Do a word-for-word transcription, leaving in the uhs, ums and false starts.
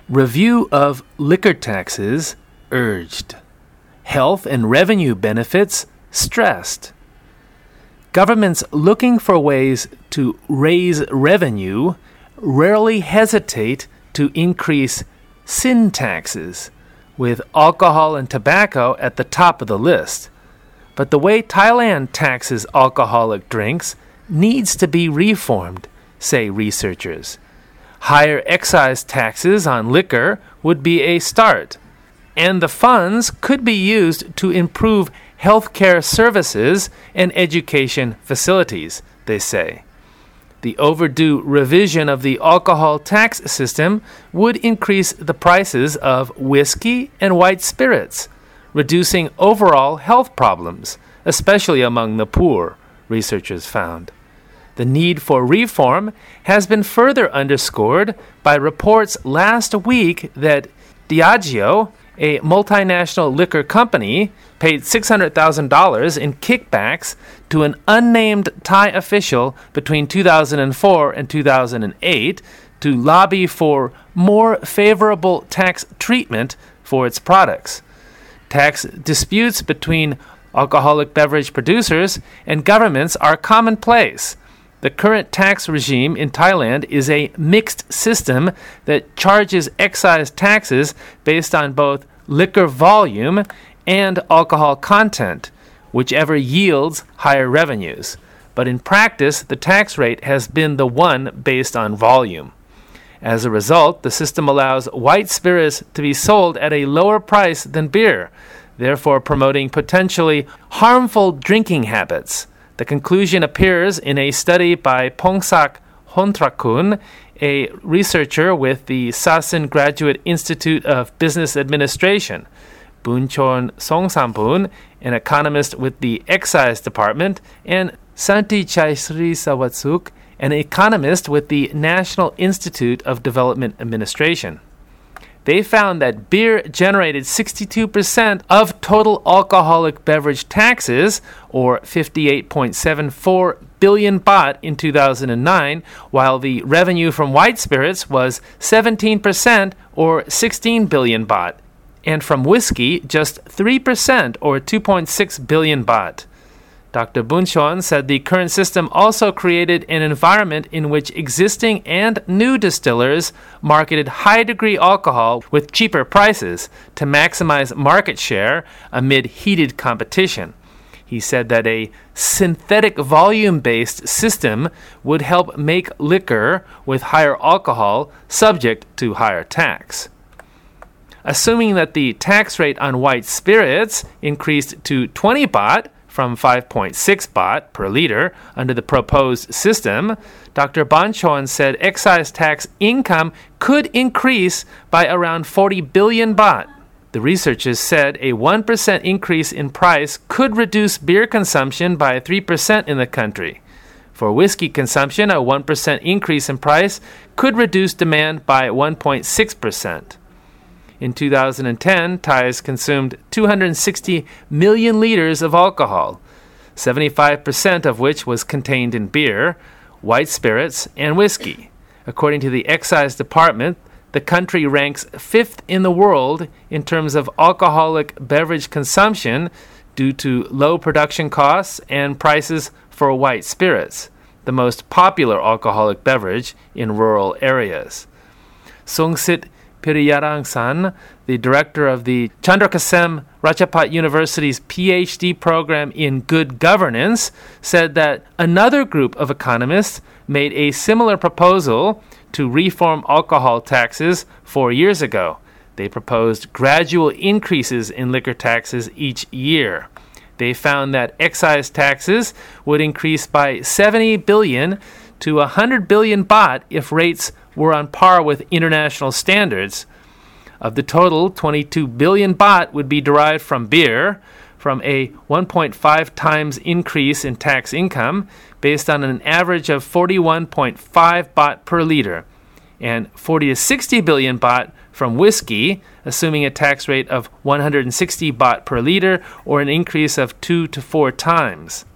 Review of liquor taxes urged. Health and revenue benefits stressed. Governments looking for ways to raise revenue rarely hesitate to increase sin taxes, with alcohol and tobacco at the top of the list. But the way Thailand taxes alcoholic drinks needs to be reformed, say researchers. Higher excise taxes on liquor would be a start, and the funds could be used to improve healthcare services and education facilities, they say. The overdue revision of the alcohol tax system would increase the prices of whiskey and white spirits, reducing overall health problems, especially among the poor, researchers found. The need for reform has been further underscored by reports last week that Diageo, a multinational liquor company, paid six hundred thousand dollars in kickbacks to an unnamed Thai official between two thousand four and two thousand eight to lobby for more favorable tax treatment for its products. Tax disputes between alcoholic beverage producers and governments are commonplace. The current tax regime in Thailand is a mixed system that charges excise taxes based on both liquor volume and alcohol content, whichever yields higher revenues. But in practice, the tax rate has been the one based on volume. As a result, the system allows white spirits to be sold at a lower price than beer, therefore promoting potentially harmful drinking habits. The conclusion appears in a study by Pongsak Hontrakun, a researcher with the Sasin Graduate Institute of Business Administration, Bunchon Songsampun, an economist with the Excise Department, and Santi Chaisri Sawatsuk, an economist with the National Institute of Development Administration. They found that beer generated sixty-two percent of total alcoholic beverage taxes, or fifty-eight point seven four billion baht in two thousand nine, while the revenue from white spirits was seventeen percent, or sixteen billion baht, and from whiskey just three percent, or two point six billion baht. Doctor Bunchon said the current system also created an environment in which existing and new distillers marketed high-degree alcohol with cheaper prices to maximize market share amid heated competition. He said that a synthetic volume-based system would help make liquor with higher alcohol subject to higher tax. Assuming that the tax rate on white spirits increased to twenty baht, from five point six baht per liter under the proposed system, Doctor Banchon said excise tax income could increase by around forty billion baht. The researchers said a one percent increase in price could reduce beer consumption by three percent in the country. For whiskey consumption, a one percent increase in price could reduce demand by one point six percent. In two thousand ten, Thais consumed two hundred sixty million liters of alcohol, seventy-five percent of which was contained in beer, white spirits, and whiskey. According to the Excise Department, the country ranks fifth in the world in terms of alcoholic beverage consumption due to low production costs and prices for white spirits, the most popular alcoholic beverage in rural areas. Songsit Piriyarangsan, the director of the Chandrakasem Ratchapat University's P H D program in good governance, said that another group of economists made a similar proposal to reform alcohol taxes four years ago. They proposed gradual increases in liquor taxes each year. They found that excise taxes would increase by seventy billion to one hundred billion baht if rates were on par with international standards. Of the total, twenty-two billion baht would be derived from beer, from a one point five times increase in tax income based on an average of forty-one point five baht per liter, and forty to sixty billion baht from whiskey, assuming a tax rate of one hundred sixty baht per liter or an increase of two to four times.